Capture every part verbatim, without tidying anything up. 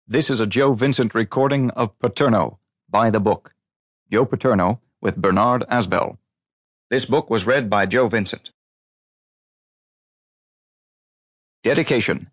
This is a Joe Vincent recording of Paterno, by the book. Joe Paterno with Bernard Asbell. This book was read by Joe Vincent. Dedication.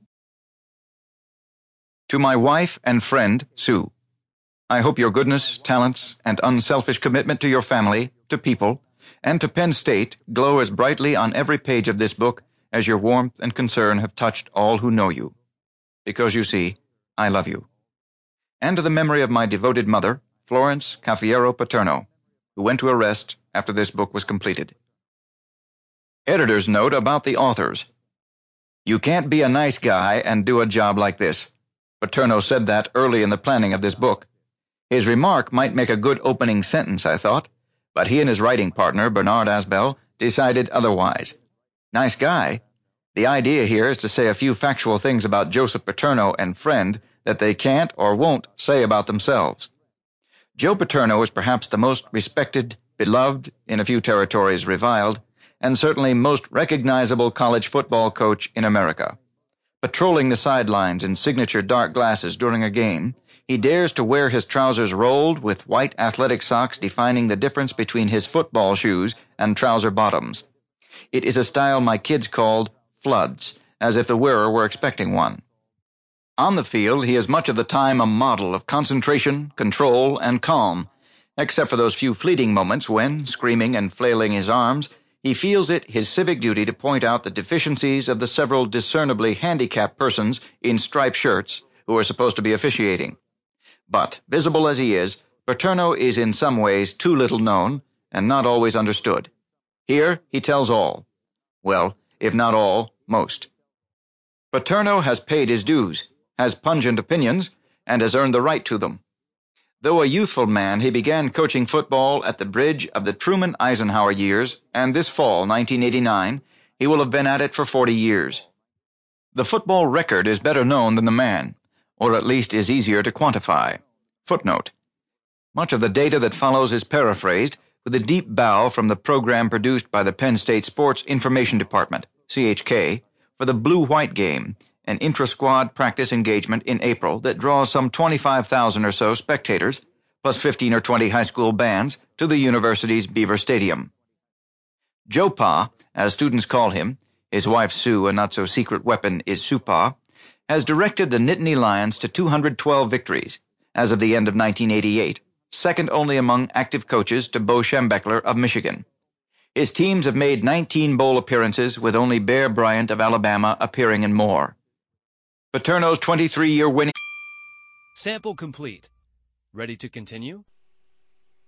To my wife and friend, Sue. I hope your goodness, talents, and unselfish commitment to your family, to people, and to Penn State glow as brightly on every page of this book as your warmth and concern have touched all who know you. Because, you see, I love you. And to the memory of my devoted mother, Florence Cafiero Paterno, who went to her rest after this book was completed. Editor's note about the authors. You can't be a nice guy and do a job like this. Paterno said that early in the planning of this book. His remark might make a good opening sentence, I thought, but he and his writing partner, Bernard Asbell, decided otherwise. Nice guy? The idea here is to say a few factual things about Joseph Paterno and friend that they can't or won't say about themselves. Joe Paterno is perhaps the most respected, beloved, in a few territories reviled, and certainly most recognizable college football coach in America. Patrolling the sidelines in signature dark glasses during a game, he dares to wear his trousers rolled with white athletic socks defining the difference between his football shoes and trouser bottoms. It is a style my kids called floods, as if the wearer were expecting one. On the field, he is much of the time a model of concentration, control, and calm, except for those few fleeting moments when, screaming and flailing his arms, he feels it his civic duty to point out the deficiencies of the several discernibly handicapped persons in striped shirts who are supposed to be officiating. But, visible as he is, Paterno is in some ways too little known and not always understood. Here he tells all. Well, if not all, most. Paterno has paid his dues, has pungent opinions, and has earned the right to them. Though a youthful man, he began coaching football at the bridge of the Truman Eisenhower years, and this fall, nineteen eighty-nine, he will have been at it for forty years. The football record is better known than the man, or at least is easier to quantify. Footnote. Much of the data that follows is paraphrased, with a deep bow from the program produced by the Penn State Sports Information Department, C H K, for the Blue-White game, an intra-squad practice engagement in April that draws some twenty-five thousand or so spectators, plus fifteen or twenty high school bands, to the university's Beaver Stadium. Joe Pa, as students call him, his wife Sue, a not-so-secret weapon is Supa, has directed the Nittany Lions to two hundred twelve victories, as of the end of nineteen eighty-eight, second only among active coaches to Bo Schembechler of Michigan. His teams have made nineteen bowl appearances, with only Bear Bryant of Alabama appearing in more. Paterno's twenty-three-year winning... Sample complete. Ready to continue?